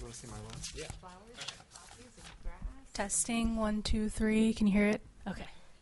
want to see my one? Yeah. Testing, 1, 2, 3. Can you hear it? Okay.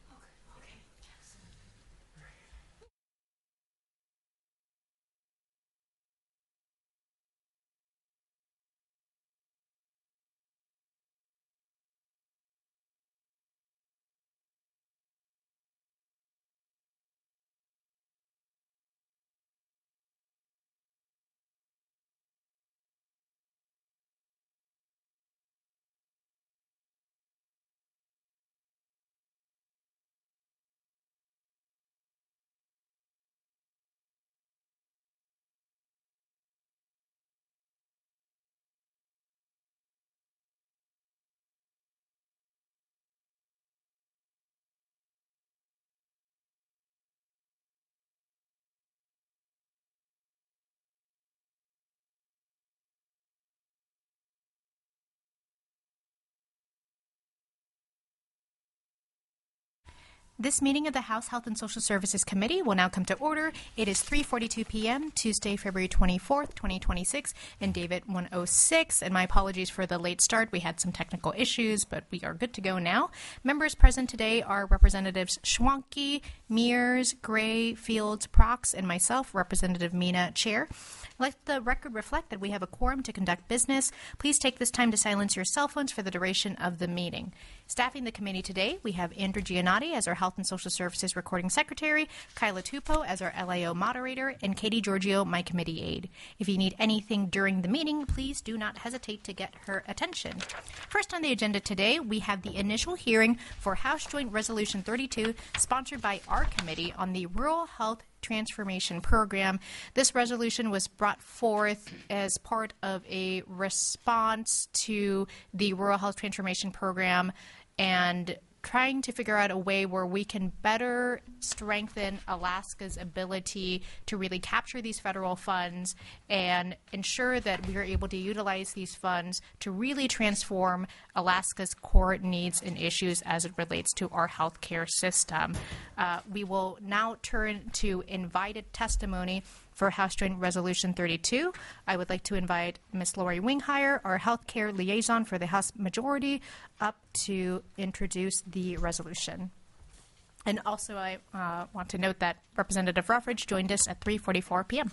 This meeting of the House Health and Social Services Committee will now come to order. It is 3:42 p.m., Tuesday, February 24th, 2026, in David 106. And my apologies for the late start. We had some technical issues, but we are good to go now. Members present today are Representatives Schwanke, Mears, Gray, Fields, Prox, and myself, Representative Mina, Chair. Let the record reflect that we have a quorum to conduct business. Please take this time to silence your cell phones for the duration of the meeting. Staffing the committee today, we have Andrew Giannotti as our Health and Social Services Recording Secretary, Kyla Tupo as our LAO Moderator, and Katie Giorgio, my committee aide. If you need anything during the meeting, please do not hesitate to get her attention. First on the agenda today, we have the initial hearing for House Joint Resolution 32, sponsored by our committee on the Rural Health Transformation Program. This resolution was brought forth as part of a response to the Rural Health Transformation Program and trying to figure out a way where we can better strengthen Alaska's ability to really capture these federal funds and ensure that we are able to utilize these funds to really transform Alaska's core needs and issues as it relates to our healthcare system. We will now turn to invited testimony for House Joint Resolution 32. I would like to invite Ms. Lori Winghire, our healthcare liaison for the House Majority, up to introduce the resolution. And also I want to note that Representative Ruffridge joined us at 3:44 p.m.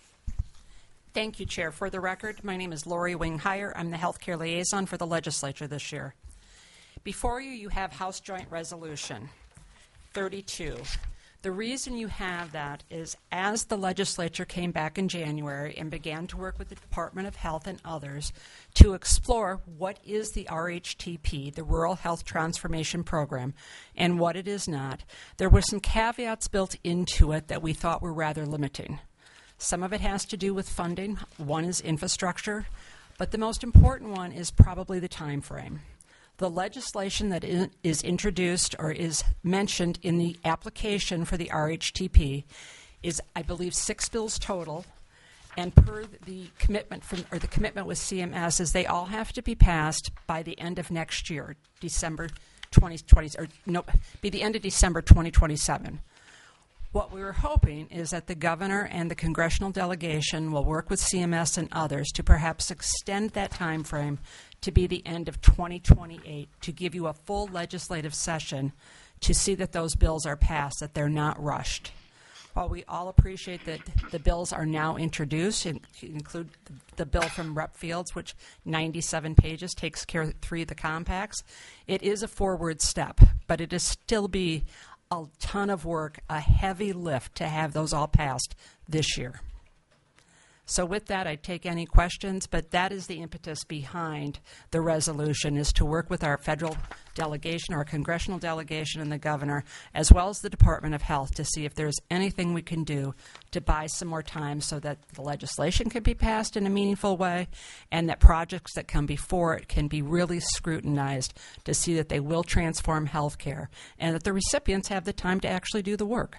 Thank you, Chair. For the record, my name is Lori Winghire. I'm the healthcare liaison for the legislature this year. Before you, you have House Joint Resolution 32. The reason you have that is as the legislature came back in January and began to work with the Department of Health and others to explore what is the RHTP, the Rural Health Transformation Program, and what it is not, there were some caveats built into it that we thought were rather limiting. Some of it has to do with funding. One is infrastructure, but the most important one is probably the time frame. The legislation that is introduced or is mentioned in the application for the RHTP is, I believe, 6 bills total, and per the commitment the commitment with CMS is they all have to be passed by the end of next year, December 2020, be the end of December 2027. What we were hoping is that the governor and the congressional delegation will work with CMS and others to perhaps extend that time frame to be the end of 2028 to give you a full legislative session to see that those bills are passed, that they're not rushed. While we all appreciate that the bills are now introduced, include the bill from Rep. Fields, which 97 pages takes care of 3 of the compacts, it is a forward step, but it is still be a ton of work, a heavy lift to have those all passed this year. So with that, I take any questions, but that is the impetus behind the resolution, is to work with our federal delegation, our congressional delegation, and the governor, as well as the Department of Health, to see if there's anything we can do to buy some more time so that the legislation can be passed in a meaningful way and that projects that come before it can be really scrutinized to see that they will transform healthcare and that the recipients have the time to actually do the work.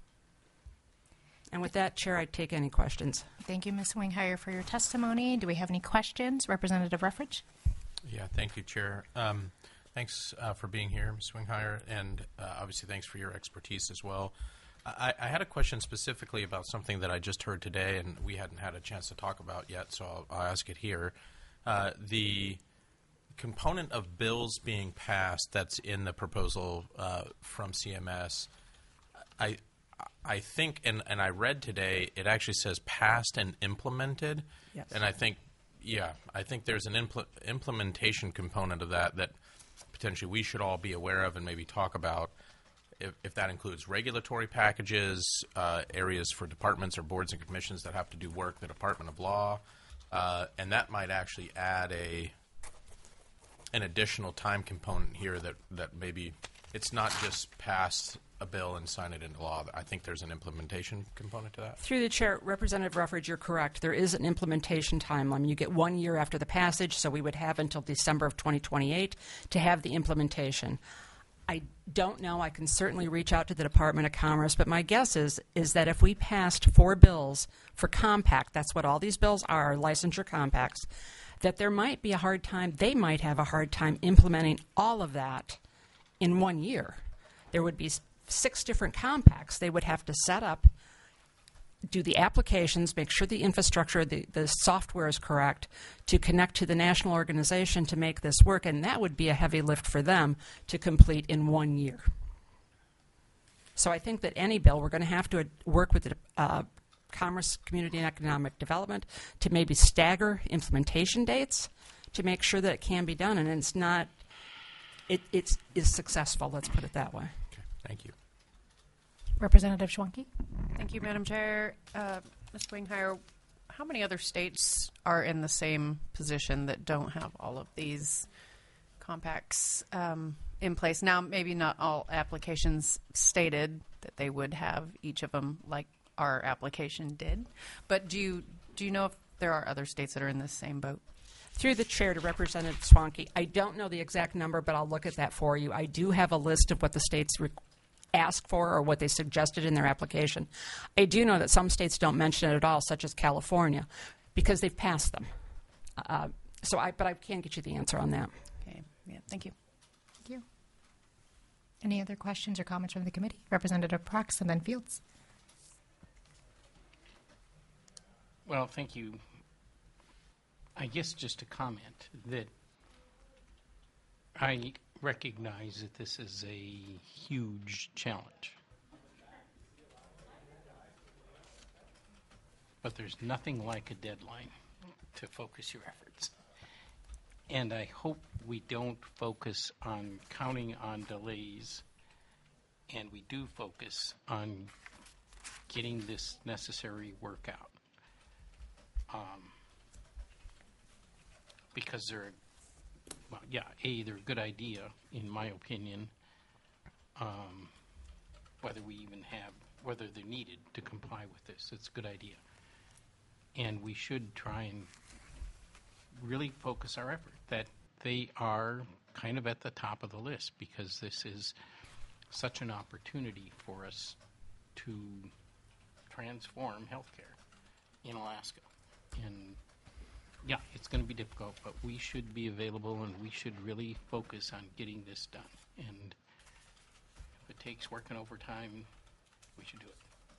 And with that, Chair, I'd take any questions. Thank you, Ms. Winghire, for your testimony. Do we have any questions? Representative Ruffridge? Yeah, thank you, Chair. Thanks for being here, Ms. Winghire, and obviously thanks for your expertise as well. I had a question specifically about something that I just heard today, and we hadn't had a chance to talk about yet, so I'll ask it here. The component of bills being passed that's in the proposal from CMS, I think, and I read today, it actually says passed and implemented. Yes. And I think there's an implementation component of that potentially we should all be aware of and maybe talk about. If that includes regulatory packages, areas for departments or boards and commissions that have to do work, the Department of Law, and that might actually add an additional time component here that maybe it's not just pass a bill and sign it into law. I think there's an implementation component to that. Through the chair, Representative Ruffridge, you're correct. There is an implementation timeline. You get 1 year after the passage, so we would have until December of 2028 to have the implementation. I don't know. I can certainly reach out to the Department of Commerce, but my guess is that if we passed 4 bills for compact, that's what all these bills are, licensure compacts, that there might be a hard time, they might have a hard time implementing all of that in 1 year. There would be 6 different compacts they would have to set up, do the applications, make sure the infrastructure, the software is correct to connect to the national organization to make this work, and that would be a heavy lift for them to complete in 1 year. So I think that any bill, we're going to have to work with the Commerce, Community, and Economic Development to maybe stagger implementation dates to make sure that it can be done, and it's not, it is successful, let's put it that way. Okay, thank you. Representative Schwanke. Thank you, Madam Chair. Ms. Winghire, how many other states are in the same position that don't have all of these compacts in place? Now, maybe not all applications stated that they would have each of them like our application did, but do you know if there are other states that are in the same boat? Through the chair to Representative Schwanke, I don't know the exact number, but I'll look at that for you. I do have a list of what the states ask for or what they suggested in their application. I do know that some states don't mention it at all, such as California, because they've passed them. But I can't get you the answer on that. Okay. Yeah. Thank you. Thank you. Any other questions or comments from the committee? Representative Prox and then Fields. Well, thank you. I guess just a comment that I recognize that this is a huge challenge. But there's nothing like a deadline to focus your efforts. And I hope we don't focus on counting on delays, and we do focus on getting this necessary work out. Because they're, well, yeah, they're a good idea, in my opinion, whether they're needed to comply with this. It's a good idea. And we should try and really focus our effort that they are kind of at the top of the list, because this is such an opportunity for us to transform healthcare in Alaska. And yeah, it's going to be difficult, but we should be available and we should really focus on getting this done. And if it takes working overtime, we should do it.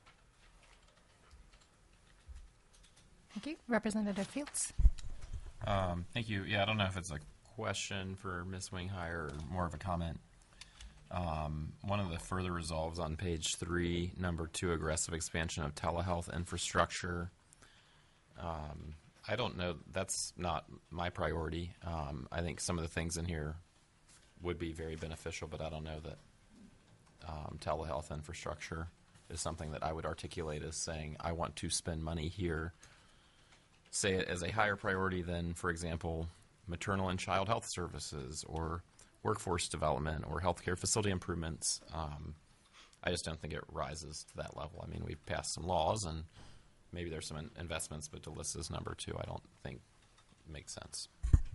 Thank you. Representative Fields. Thank you. Yeah, I don't know if it's a question for Ms. Winghire or more of a comment. One of the further resolves on page 3, number 2, aggressive expansion of telehealth infrastructure. I don't know. That's not my priority. I think some of the things in here would be very beneficial, but I don't know that telehealth infrastructure is something that I would articulate as saying, I want to spend money here, say it as a higher priority than, for example, maternal and child health services or workforce development or healthcare facility improvements. I just don't think it rises to that level. I mean, we've passed some laws and maybe there's some investments, but Delyssa's number 2 I don't think makes sense.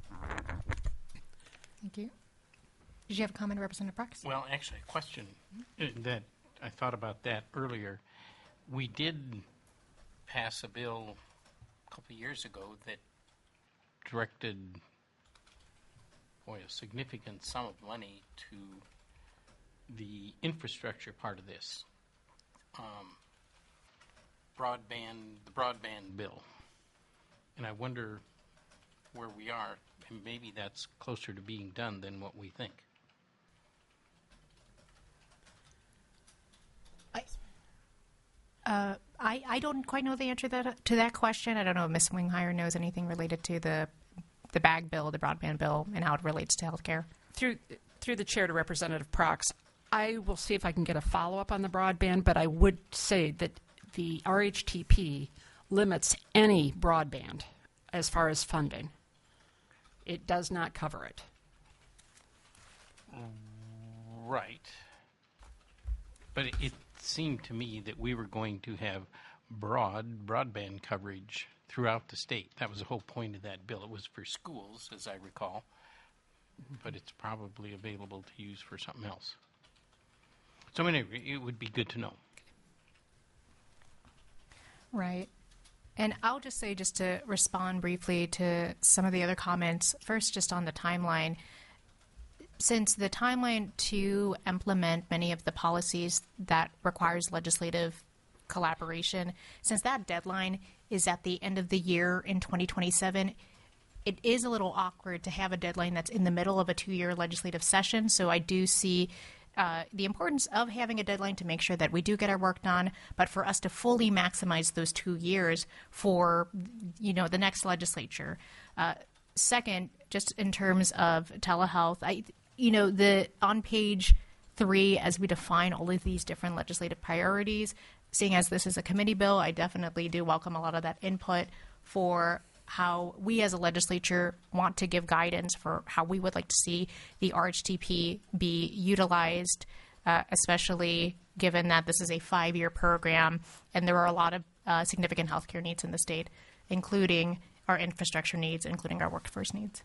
Thank you. Did you have a comment, Representative Prox? Well, actually, a question that I thought about that earlier. We did pass a bill a couple of years ago that directed a significant sum of money to the infrastructure part of this. The broadband bill. And I wonder where we are, and maybe that's closer to being done than what we think. I don't quite know the answer to that question. I don't know if Ms. Winghire knows anything related to the BAG bill, the broadband bill, and how it relates to healthcare. Through the chair to Representative Prox, I will see if I can get a follow-up on the broadband, but I would say that the RHTP limits any broadband as far as funding. It does not cover it. Right. But it seemed to me that we were going to have broadband coverage throughout the state. That was the whole point of that bill. It was for schools, as I recall, but it's probably available to use for something else. So anyway, it would be good to know. Right. And I'll just say, just to respond briefly to some of the other comments, first just on the timeline. Since the timeline to implement many of the policies that requires legislative collaboration, since that deadline is at the end of the year in 2027, it is a little awkward to have a deadline that's in the middle of a 2-year legislative session. So I do see the importance of having a deadline to make sure that we do get our work done, but for us to fully maximize those 2 years for, the next legislature. Second, just in terms of telehealth, on page 3, as we define all of these different legislative priorities, seeing as this is a committee bill, I definitely do welcome a lot of that input for how we as a legislature want to give guidance for how we would like to see the RHTP be utilized, especially given that this is a 5-year program and there are a lot of significant healthcare needs in the state, including our infrastructure needs, including our workforce needs.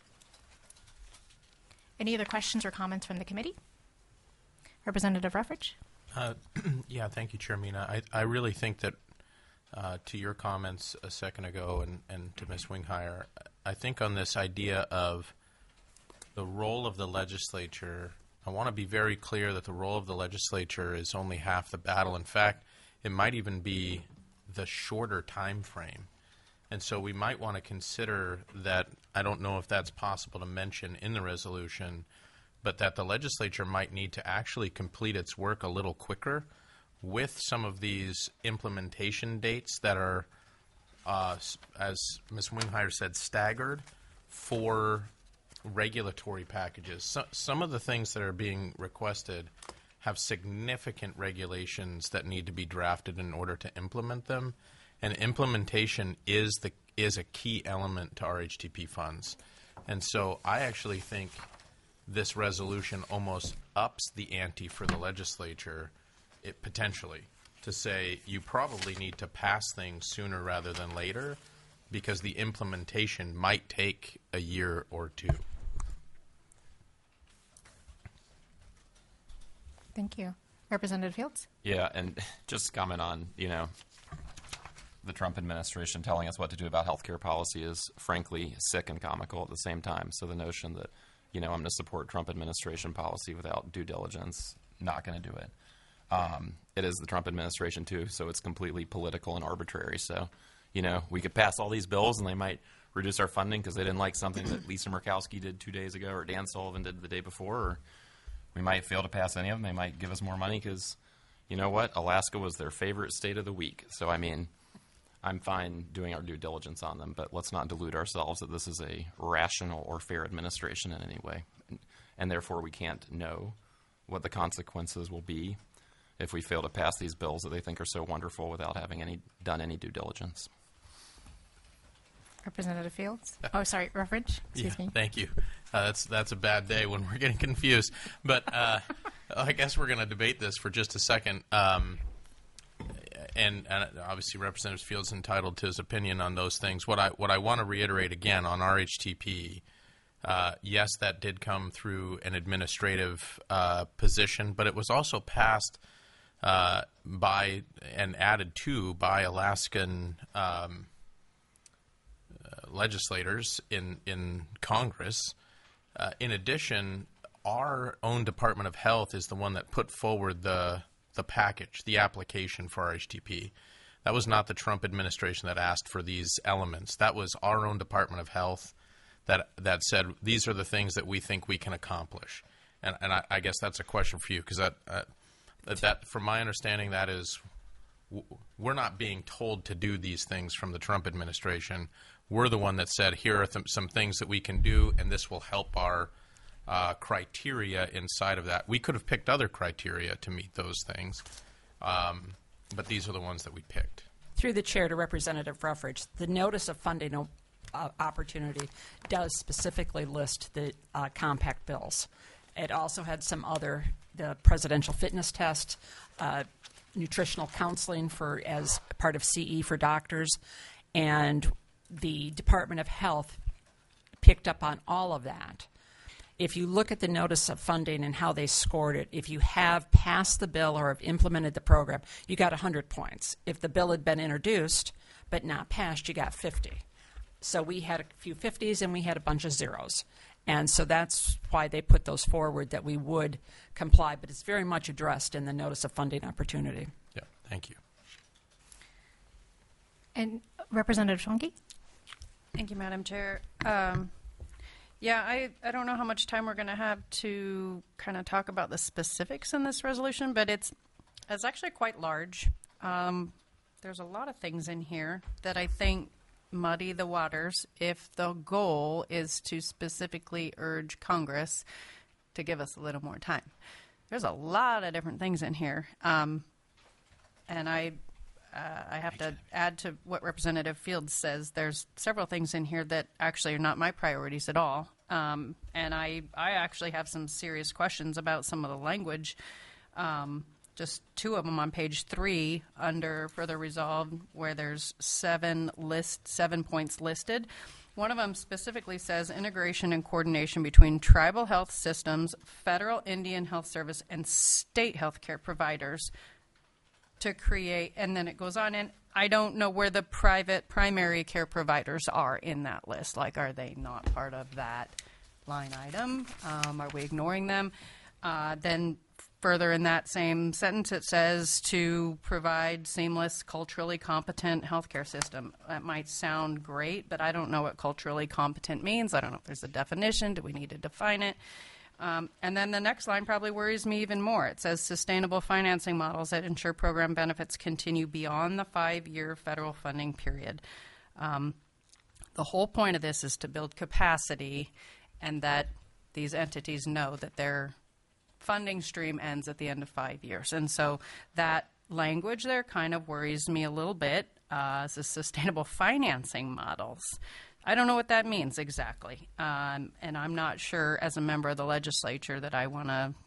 Any other questions or comments from the committee? Representative Ruffridge? Yeah, thank you, Chair Mina. I really think that to your comments a second ago and to Ms. Winghire, I think on this idea of the role of the legislature, I want to be very clear that the role of the legislature is only half the battle. In fact, it might even be the shorter time frame. And so we might want to consider that, I don't know if that's possible to mention in the resolution, but that the legislature might need to actually complete its work a little quicker with some of these implementation dates that are, as Ms. Winghire said, staggered for regulatory packages. Some of the things that are being requested have significant regulations that need to be drafted in order to implement them. And implementation is a key element to RHTP funds. And so I actually think this resolution almost ups the ante for the legislature, potentially, to say you probably need to pass things sooner rather than later because the implementation might take a year or two. Thank you. Representative Fields? Yeah, and just comment on, the Trump administration telling us what to do about healthcare policy is frankly sick and comical at the same time. So the notion that, I'm going to support Trump administration policy without due diligence, not going to do it. It is the Trump administration too, so it's completely political and arbitrary. So, we could pass all these bills and they might reduce our funding because they didn't like something that Lisa Murkowski did 2 days ago or Dan Sullivan did the day before, or we might fail to pass any of them. They might give us more money because, you know what, Alaska was their favorite state of the week. So, I'm fine doing our due diligence on them, but let's not delude ourselves that this is a rational or fair administration in any way. And therefore, we can't know what the consequences will be if we fail to pass these bills that they think are so wonderful without having done any due diligence. Representative Fields? Oh, sorry, Ruffridge. Excuse me. Thank you. That's a bad day when we're getting confused. But I guess we're going to debate this for just a second. And obviously, Representative Fields is entitled to his opinion on those things. What I want to reiterate again on RHTP, yes, that did come through an administrative position, but it was also passed by and added to by Alaskan legislators in Congress. In addition, our own Department of Health is the one that put forward the package, the application for RHTP. That was not the Trump administration that asked for these elements. That was our own Department of Health that said these are the things that we think we can accomplish. And I guess that's a question for you, because that from my understanding, that is, we're not being told to do these things from the Trump administration. We're the one that said, here are some things that we can do, and this will help our criteria inside of that. We could have picked other criteria to meet those things, but these are the ones that we picked. Through the chair to Representative Ruffridge, the notice of funding opportunity does specifically list the compact bills. It also had some the presidential fitness test, nutritional counseling as part of CE for doctors, and the Department of Health picked up on all of that. If you look at the notice of funding and how they scored it, if you have passed the bill or have implemented the program, you got 100 points. If the bill had been introduced but not passed, you got 50. So we had a few 50s and we had a bunch of zeros. And so that's why they put those forward, that we would comply. But it's very much addressed in the notice of funding opportunity. Yeah, thank you. And Representative Schwanke? Thank you, Madam Chair. Yeah, I don't know how much time we're going to have to kind of talk about the specifics in this resolution, but it's actually quite large. There's a lot of things in here that I think muddy the waters if the goal is to specifically urge Congress to give us a little more time. There's a lot of different things in here, and I have to add to what Representative Fields says. There's several things in here that actually are not my priorities at all, and I actually have some serious questions about some of the language. Just two of them on page 3 under further resolved, where there's 7 points listed. One of them specifically says integration and coordination between tribal health systems, federal Indian Health Service, and state health care providers to create, and then it goes on, and I don't know where the private primary care providers are in that list. Like, are they not part of that line item? Are we ignoring them? Then further in that same sentence, it says to provide seamless, culturally competent healthcare system. That might sound great, but I don't know what culturally competent means. I don't know if there's a definition. Do we need to define it? And then the next line probably worries me even more. It says sustainable financing models that ensure program benefits continue beyond the 5-year federal funding period. The whole point of this is to build capacity, and that these entities know that their funding stream ends at the end of 5 years. And so that language there kind of worries me a little bit. It's the sustainable financing models. I don't know what that means exactly. And I'm not sure as a member of the legislature that I want to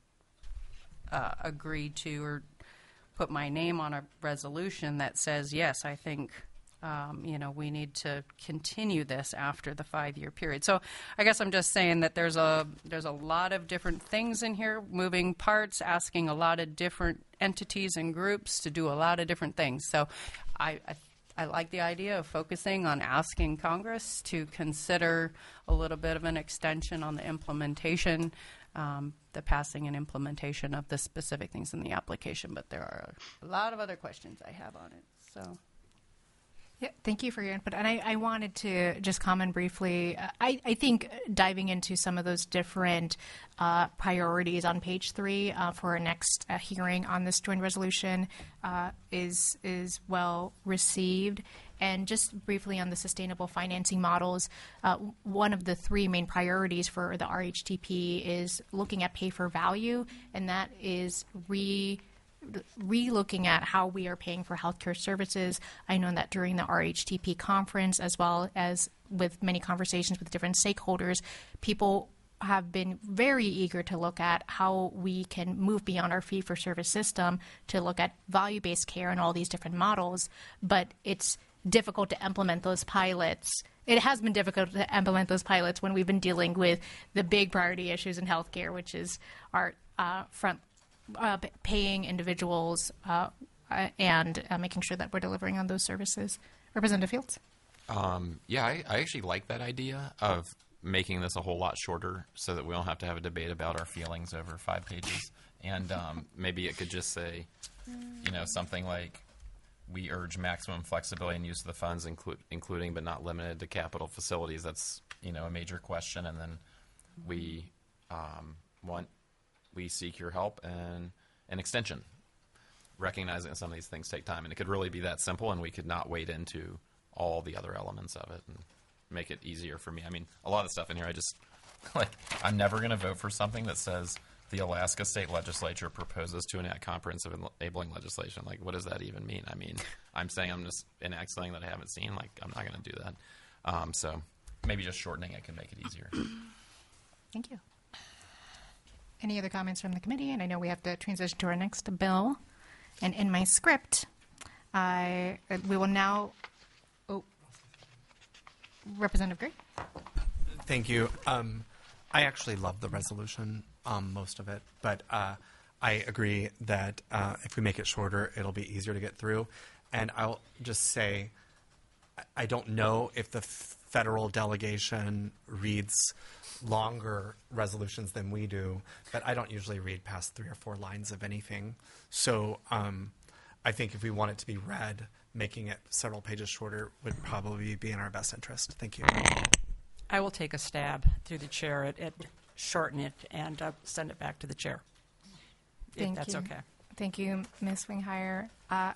agree to or put my name on a resolution that says, yes, I think we need to continue this after the 5-year period. So I guess I'm just saying that there's a lot of different things in here, moving parts, asking a lot of different entities and groups to do a lot of different things. So I like the idea of focusing on asking Congress to consider a little bit of an extension on the implementation, the passing and implementation of the specific things in the application. But there are a lot of other questions I have on it. So. Yeah, thank you for your input. And I wanted to just comment briefly. I think diving into some of those different priorities on page 3 for our next hearing on this joint resolution is well received. And just briefly on the sustainable financing models, one of the 3 main priorities for the RHTP is looking at pay for value, and that is re-looking at how we are paying for healthcare services. I know that during the RHTP conference, as well as with many conversations with different stakeholders, people have been very eager to look at how we can move beyond our fee-for-service system to look at value-based care and all these different models. But it's difficult to implement those pilots. It has been difficult to implement those pilots when we've been dealing with the big priority issues in healthcare, which is our paying individuals and making sure that we're delivering on those services. Representative Fields? Yeah, I actually like that idea of making this a whole lot shorter so that we don't have to have a debate about our feelings over 5 pages. And maybe it could just say, something like, we urge maximum flexibility and use of the funds, including but not limited to capital facilities. That's a major question, and then we seek your help and an extension, recognizing that some of these things take time. And it could really be that simple, and we could not wade into all the other elements of it and make it easier for me. I mean, a lot of stuff in here, I'm never going to vote for something that says the Alaska State Legislature proposes to enact comprehensive enabling legislation. Like, what does that even mean? I mean, I'm saying I'm just enacting something that I haven't seen. Like, I'm not going to do that. So maybe just shortening it can make it easier. Thank you. Any other comments from the committee? And I know we have to transition to our next bill. And in my script, we will now. Oh, Representative Gray. Thank you. I actually love the resolution, most of it, but I agree that if we make it shorter, it'll be easier to get through. And I'll just say, I don't know if the federal delegation reads longer resolutions than we do, but I don't usually read past 3 or 4 lines of anything. So I think if we want it to be read, making it several pages shorter would probably be in our best interest. Thank you. I will take a stab through the chair at shorten it and send it back to the chair. If that's okay. Thank you, Ms. Winghire.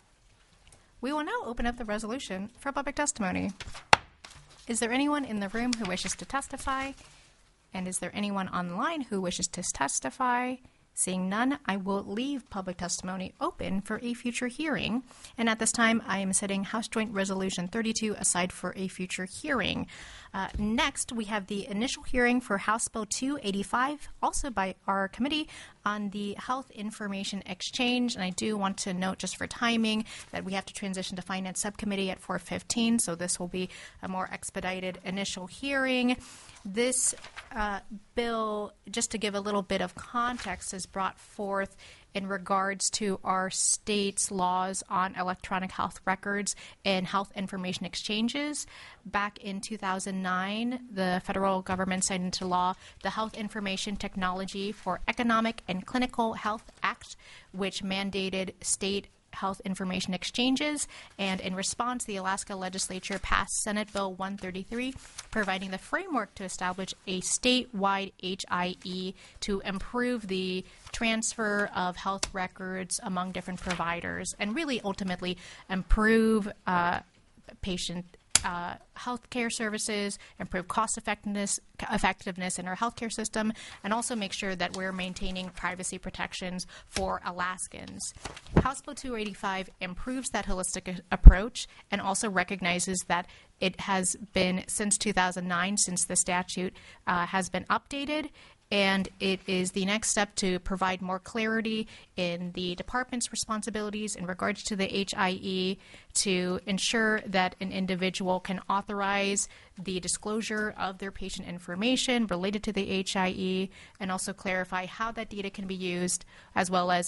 We will now open up the resolution for public testimony. Is there anyone in the room who wishes to testify? And is there anyone online who wishes to testify? Seeing none, I will leave public testimony open for a future hearing. And at this time, I am setting House Joint Resolution 32 aside for a future hearing. Next, we have the initial hearing for House Bill 285, also by our committee, on the Health Information Exchange. And I do want to note, just for timing, that we have to transition to Finance Subcommittee at 4:15, so this will be a more expedited initial hearing. This bill, just to give a little bit of context, is brought forth in regards to our state's laws on electronic health records and health information exchanges. Back in 2009, the federal government signed into law the Health Information Technology for Economic and Clinical Health Act, which mandated state health information exchanges, and in response, the Alaska legislature passed Senate Bill 133, providing the framework to establish a statewide HIE to improve the transfer of health records among different providers and really ultimately improve patient healthcare services, improve cost effectiveness in our healthcare system, and also make sure that we're maintaining privacy protections for Alaskans. House Bill 285 improves that holistic approach and also recognizes that it has been since 2009 since the statute has been updated, and it is the next step to provide more clarity in the department's responsibilities in regards to the HIE to ensure that an individual can authorize the disclosure of their patient information related to the HIE, and also clarify how that data can be used, as well as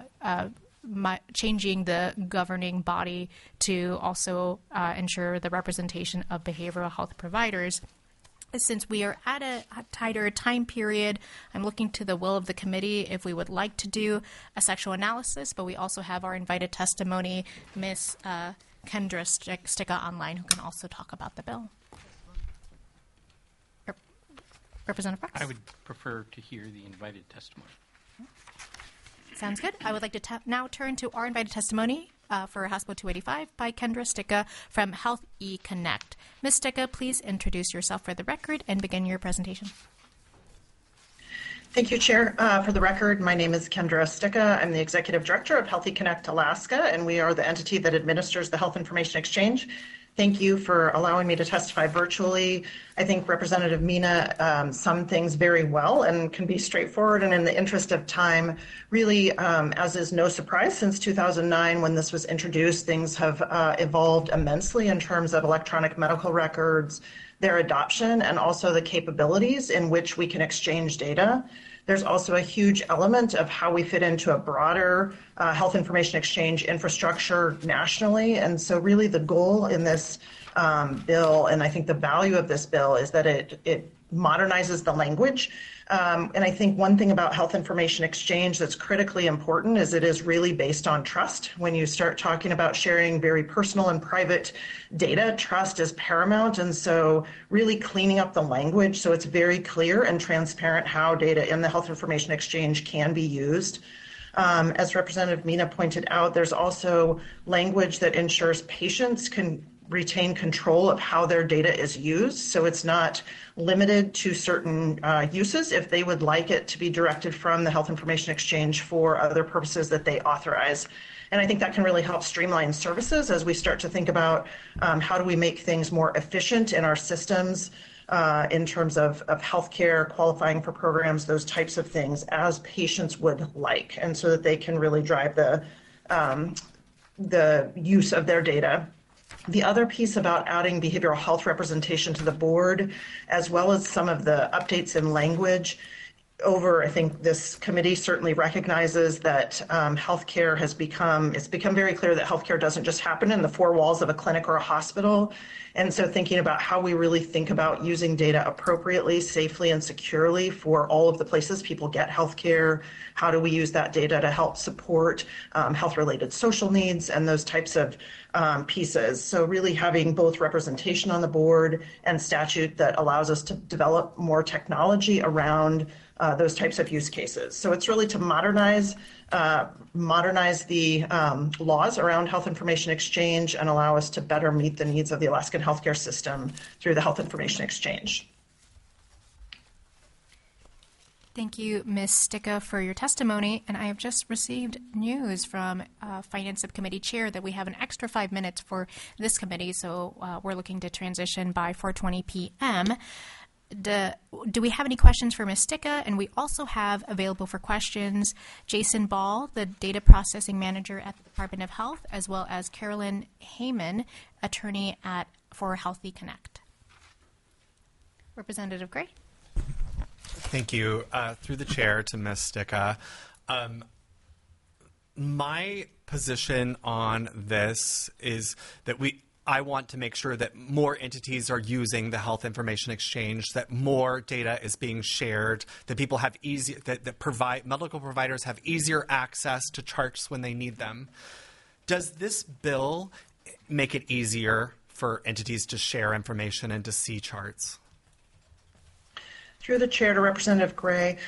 changing the governing body to also ensure the representation of behavioral health providers. Since we are at a tighter time period, I'm looking to the will of the committee if we would like to do a sexual analysis, but we also have our invited testimony, Ms. Kendra Sticka online, who can also talk about the bill. Representative Brooks? I would prefer to hear the invited testimony. Sounds good. I would like to now turn to our invited testimony for House Bill 285 by Kendra Sticka from Health eConnect. Ms. Sticka, please introduce yourself for the record and begin your presentation. Thank you, Chair. For the record, my name is Kendra Sticka. I'm the Executive Director of Health eConnect Alaska, and we are the entity that administers the Health Information Exchange. Thank you for allowing me to testify virtually. I think Representative Mina summed things very well and can be straightforward, and in the interest of time, really, as is no surprise, since 2009 when this was introduced, things have evolved immensely in terms of electronic medical records, their adoption, and also the capabilities in which we can exchange data. There's also a huge element of how we fit into a broader health information exchange infrastructure nationally. And so really the goal in this bill, and I think the value of this bill, is that it modernizes the language. And I think one thing about health information exchange that's critically important is it is really based on trust. When you start talking about sharing very personal and private data, trust is paramount. And so really cleaning up the language so it's very clear and transparent how data in the health information exchange can be used. As Representative Mina pointed out, there's also language that ensures patients can retain control of how their data is used. So it's not limited to certain uses if they would like it to be directed from the Health Information Exchange for other purposes that they authorize. And I think that can really help streamline services as we start to think about how do we make things more efficient in our systems in terms of healthcare, qualifying for programs, those types of things as patients would like, and so that they can really drive the use of their data. The other piece about adding behavioral health representation to the board, as well as some of the updates in language, I think this committee certainly recognizes that healthcare it's become very clear that healthcare doesn't just happen in the four walls of a clinic or a hospital. And so thinking about how we really think about using data appropriately, safely, and securely for all of the places people get healthcare, how do we use that data to help support health-related social needs and those types of pieces. So really having both representation on the board and statute that allows us to develop more technology around those types of use cases. So it's really to modernize the laws around health information exchange and allow us to better meet the needs of the Alaskan healthcare system through the health information exchange. Thank you, Ms. Sticka, for your testimony. And I have just received news from Finance Subcommittee Chair that we have an extra 5 minutes for this committee, so we're looking to transition by 4:20 p.m. Do we have any questions for Ms. Sticka? And we also have available for questions Jason Ball, the Data Processing Manager at the Department of Health, as well as Carolyn Heyman, attorney for Healthy Connect. Representative Gray. Thank you. Through the chair to Ms. Sticka. My position on this is that I want to make sure that more entities are using the health information exchange, that more data is being shared, that people have medical providers have easier access to charts when they need them. Does this bill make it easier for entities to share information and to see charts? Through the chair to Representative Gray,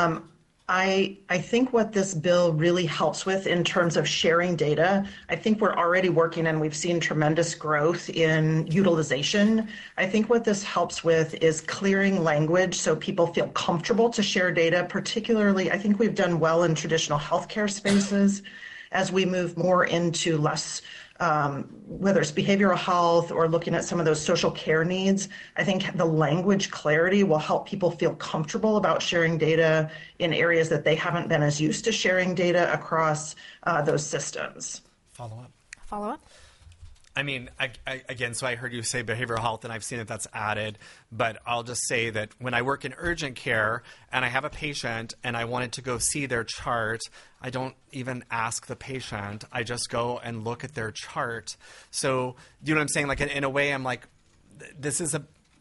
I think what this bill really helps with in terms of sharing data, I think we're already working and we've seen tremendous growth in utilization. I think what this helps with is clearing language so people feel comfortable to share data, particularly I think we've done well in traditional healthcare spaces as we move more into less whether it's behavioral health or looking at some of those social care needs. I think the language clarity will help people feel comfortable about sharing data in areas that they haven't been as used to sharing data across those systems. Follow up? I mean, again, so I heard you say behavioral health, and I've seen that that's added, but I'll just say that when I work in urgent care and I have a patient and I wanted to go see their chart, I don't even ask the patient. I just go and look at their chart. So, you know what I'm saying? Like, in a way, I'm like, this is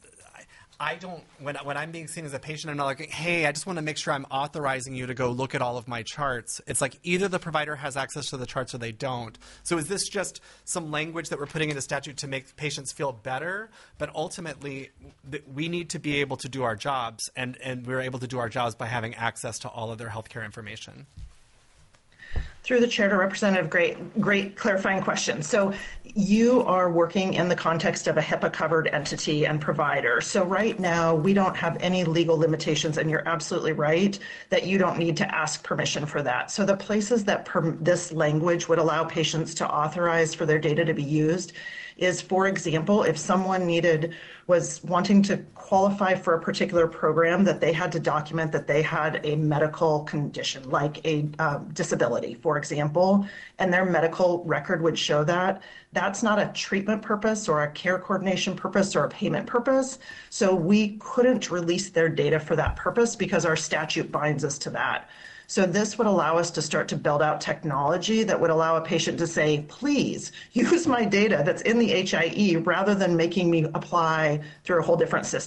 when I'm being seen as a patient, I'm not like, hey, I just want to make sure I'm authorizing you to go look at all of my charts. It's like either the provider has access to the charts or they don't. So is this just some language that we're putting into statute to make patients feel better? But ultimately, we need to be able to do our jobs, and we're able to do our jobs by having access to all of their healthcare information. Through the chair to Representative Gray, great clarifying question. So you are working in the context of a HIPAA-covered entity and provider. So right now, we don't have any legal limitations, and you're absolutely right that you don't need to ask permission for that. So the places that this language would allow patients to authorize for their data to be used is, for example, if someone was wanting to qualify for a particular program, that they had to document that they had a medical condition, like a disability, for example, and their medical record would show that. That's not a treatment purpose or a care coordination purpose or a payment purpose. So we couldn't release their data for that purpose because our statute binds us to that. So this would allow us to start to build out technology that would allow a patient to say, please use my data that's in the HIE rather than making me apply through a whole different system.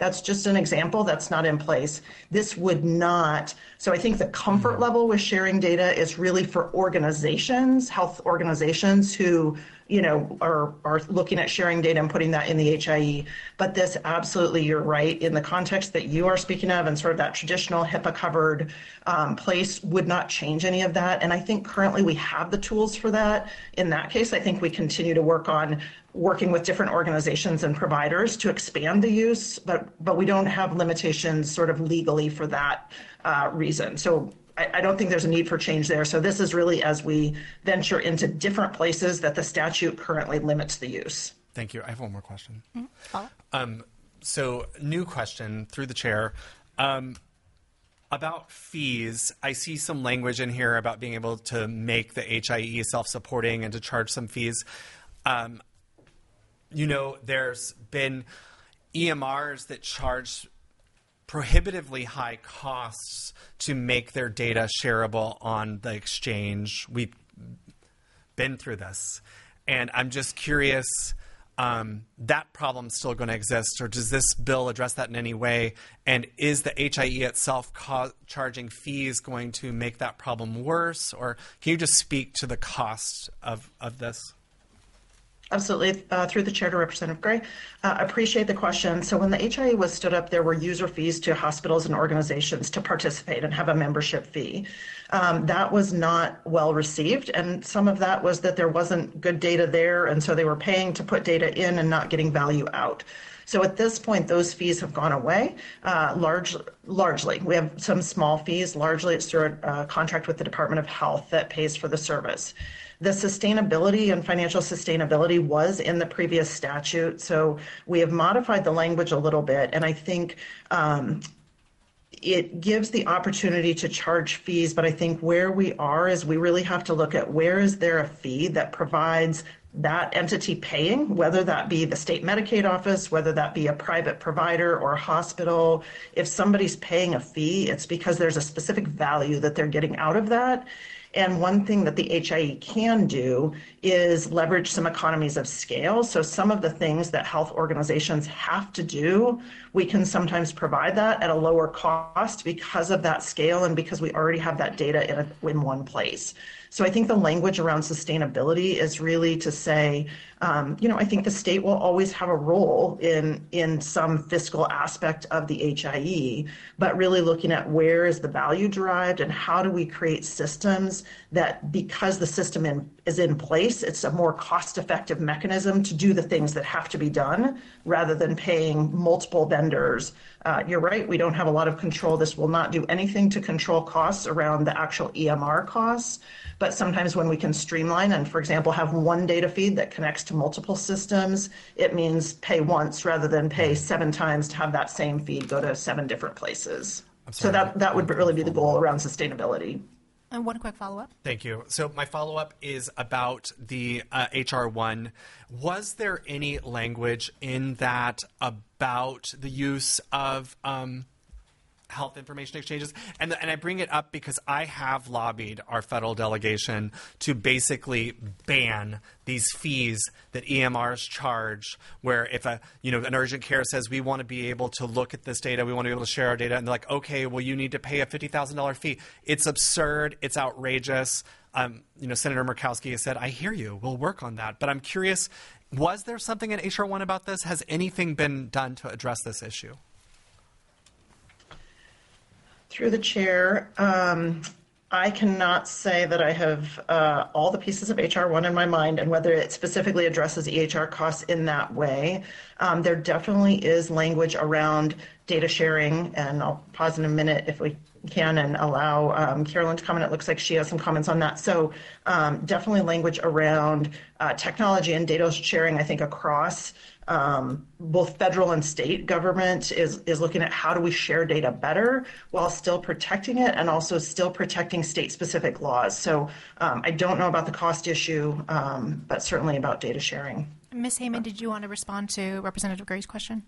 That's just an example that's not in place. This would not. So I think the comfort level with sharing data is really for organizations, health organizations who, are looking at sharing data and putting that in the HIE. But this absolutely, you're right, in the context that you are speaking of and sort of that traditional HIPAA covered place would not change any of that. And I think currently we have the tools for that. In that case, I think we continue to work on working with different organizations and providers to expand the use, but we don't have limitations sort of legally for that reason. So I don't think there's a need for change there. So this is really as we venture into different places that the statute currently limits the use. Thank you. I have one more question. Mm-hmm. So new question through the chair. About fees, I see some language in here about being able to make the HIE self-supporting and to charge some fees. There's been EMRs that charge prohibitively high costs to make their data shareable on the exchange. We've been through this. And I'm just curious, that problem's still going to exist, or does this bill address that in any way? And is the HIE itself charging fees going to make that problem worse? Or can you just speak to the cost of this? Absolutely. Through the chair to Representative Gray. Appreciate the question. So when the HIE was stood up, there were user fees to hospitals and organizations to participate and have a membership fee. That was not well received. And some of that was that there wasn't good data there. And so they were paying to put data in and not getting value out. So at this point, those fees have gone away largely. We have some small fees. Largely, it's through a contract with the Department of Health that pays for the service. The sustainability and financial sustainability was in the previous statute, so we have modified the language a little bit, and I think it gives the opportunity to charge fees, but I think where we are is we really have to look at where is there a fee that provides that entity paying, whether that be the state Medicaid office, whether that be a private provider or a hospital. If somebody's paying a fee, it's because there's a specific value that they're getting out of that. And one thing that the HIE can do is leverage some economies of scale. So some of the things that health organizations have to do, we can sometimes provide that at a lower cost because of that scale and because we already have that data in one place. So I think the language around sustainability is really to say, I think the state will always have a role in some fiscal aspect of the HIE, but really looking at where is the value derived and how do we create systems that, because the system is in place, it's a more cost-effective mechanism to do the things that have to be done rather than paying multiple vendors. You're right, we don't have a lot of control. This will not do anything to control costs around the actual EMR costs. But sometimes when we can streamline and, for example, have one data feed that connects to multiple systems, it means pay once rather than pay 7 times to have that same feed go to 7 different places. So that would really be the goal around sustainability. And one quick follow-up. Thank you. So my follow-up is about the HR1. Was there any language in that about the use of health information exchanges? And I bring it up because I have lobbied our federal delegation to basically ban these fees that EMRs charge, where if an urgent care says we want to be able to look at this data, we want to be able to share our data, and they're like, okay, well, you need to pay a $50,000 fee. It's absurd. It's outrageous. Senator Murkowski has said, I hear you. We'll work on that. But I'm curious, was there something in HR1 about this? Has anything been done to address this issue? Through the chair, I cannot say that I have all the pieces of HR1 in my mind and whether it specifically addresses EHR costs in that way. There definitely is language around data sharing, and I'll pause in a minute if we can and allow Carolyn to comment. It looks like she has some comments on that. So definitely language around technology and data sharing, I think, across both federal and state government is looking at how do we share data better while still protecting it and also still protecting state-specific laws. So I don't know about the cost issue, but certainly about data sharing. Ms. Heyman, did you want to respond to Representative Gray's question?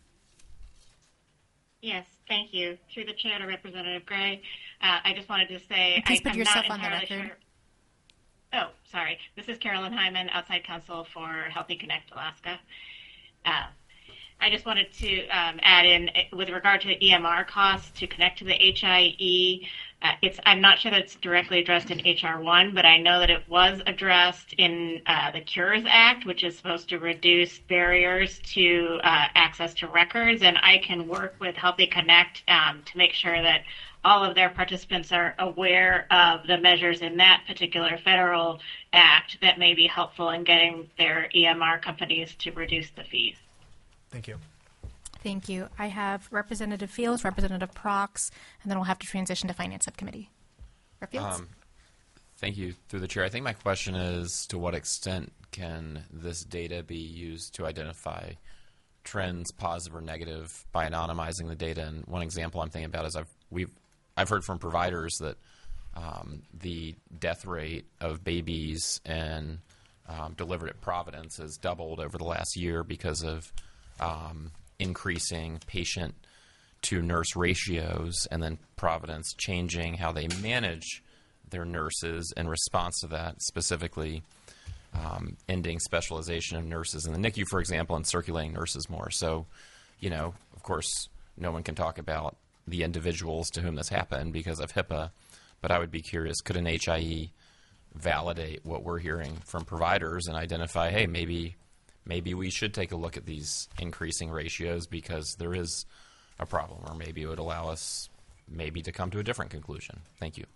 Yes, thank you. Through the chair to Representative Gray, I just wanted to say please put I'm yourself not on the record. sure. Oh, sorry. This is Carolyn Hyman, outside counsel for Healthy Connect Alaska. I just wanted to add in with regard to EMR costs to connect to the HIE. I'm not sure that it's directly addressed in HR 1, but I know that it was addressed in the Cures Act, which is supposed to reduce barriers to access to records. And I can work with Healthy Connect to make sure that all of their participants are aware of the measures in that particular federal act that may be helpful in getting their EMR companies to reduce the fees. Thank you. Thank you. I have Representative Fields, Representative Prox, and then we'll have to transition to Finance Subcommittee. Rep. Fields? Thank you. Through the chair, I think my question is, to what extent can this data be used to identify trends, positive or negative, by anonymizing the data? And one example I'm thinking about is I've heard from providers that the death rate of babies and delivered at Providence has doubled over the last year because of increasing patient to nurse ratios, and then Providence changing how they manage their nurses in response to that, specifically ending specialization of nurses in the NICU, for example, and circulating nurses more. So, of course, no one can talk about the individuals to whom this happened because of HIPAA, but I would be curious, could an HIE validate what we're hearing from providers and identify, hey, maybe we should take a look at these increasing ratios because there is a problem, or maybe it would allow us maybe to come to a different conclusion. Thank you.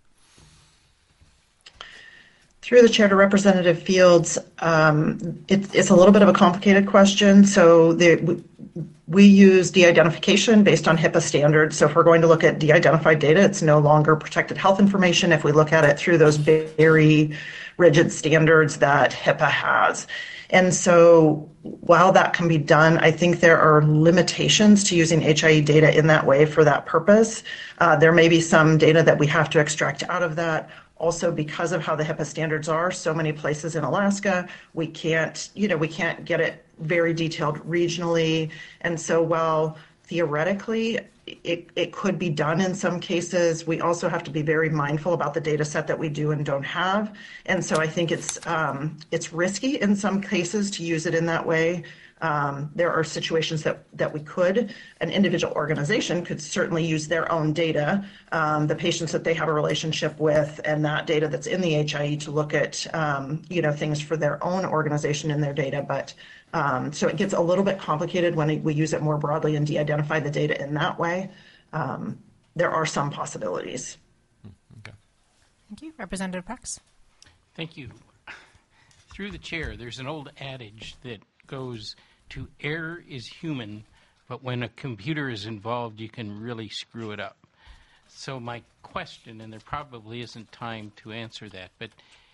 Through the chair to Representative Fields, it's a little bit of a complicated question. So we use de-identification based on HIPAA standards. So if we're going to look at de-identified data, it's no longer protected health information if we look at it through those very rigid standards that HIPAA has. And so while that can be done, I think there are limitations to using HIE data in that way for that purpose. There may be some data that we have to extract out of that. Also, because of how the HIPAA standards are, so many places in Alaska, we can't get it very detailed regionally. And so while theoretically it could be done in some cases, we also have to be very mindful about the data set that we do and don't have. And so I think it's risky in some cases to use it in that way. There are situations that we could. An individual organization could certainly use their own data, the patients that they have a relationship with, and that data that's in the HIE to look at things for their own organization in their data. But so it gets a little bit complicated when we use it more broadly and de-identify the data in that way. There are some possibilities. Okay. Thank you. Representative Prox. Thank you. Through the chair, there's an old adage that goes to err is human, but when a computer is involved, you can really screw it up. So my question, and there probably isn't time to answer that, but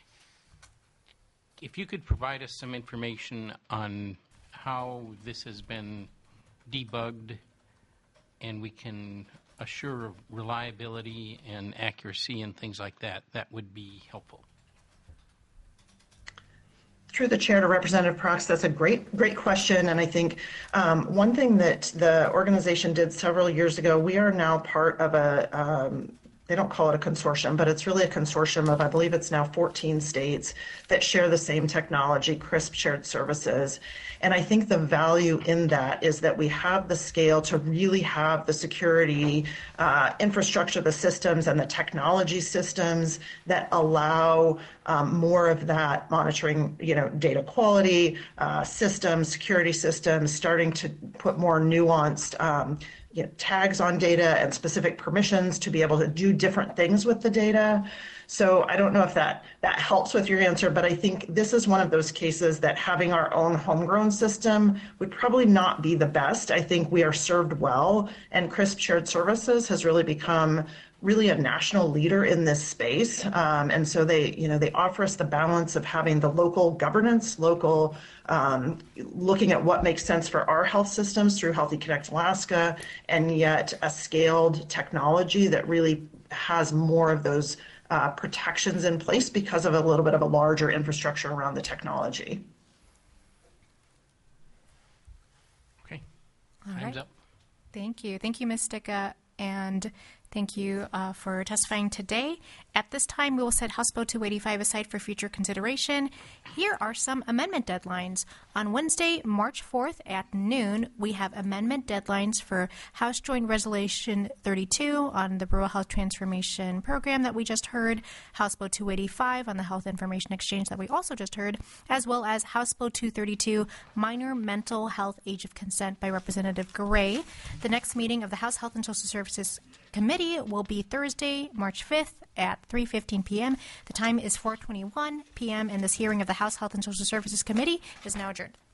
if you could provide us some information on how this has been debugged and we can assure reliability and accuracy and things like that, that would be helpful. Through the chair to Representative Prox, that's a great question. And I think one thing that the organization did several years ago, we are now part of they don't call it a consortium, but it's really a consortium of, I believe it's now 14 states that share the same technology, CRISP Shared Services. And I think the value in that is that we have the scale to really have the security infrastructure, the systems and the technology systems that allow more of that monitoring, data quality systems, security systems, starting to put more nuanced tags on data and specific permissions to be able to do different things with the data. So I don't know if that helps with your answer, but I think this is one of those cases that having our own homegrown system would probably not be the best. I think we are served well, and CRISP Shared Services has really become a national leader in this space. And so they offer us the balance of having the local governance, looking at what makes sense for our health systems through Healthy Connect Alaska, and yet a scaled technology that really has more of those protections in place because of a little bit of a larger infrastructure around the technology. Okay. All Time's right. up. Thank you. Thank you, Ms. Sticka. And Thank you for testifying today. At this time, we will set House Bill 285 aside for future consideration. Here are some amendment deadlines. On Wednesday, March 4th at noon, we have amendment deadlines for House Joint Resolution 32 on the Rural Health Transformation Program that we just heard, House Bill 285 on the Health Information Exchange that we also just heard, as well as House Bill 232, Minor Mental Health Age of Consent by Representative Gray. The next meeting of the House Health and Social Services Committee will be Thursday, March 5th at 3:15 p.m. The time is 4:21 p.m. and this hearing of the House Health and Social Services Committee is now adjourned.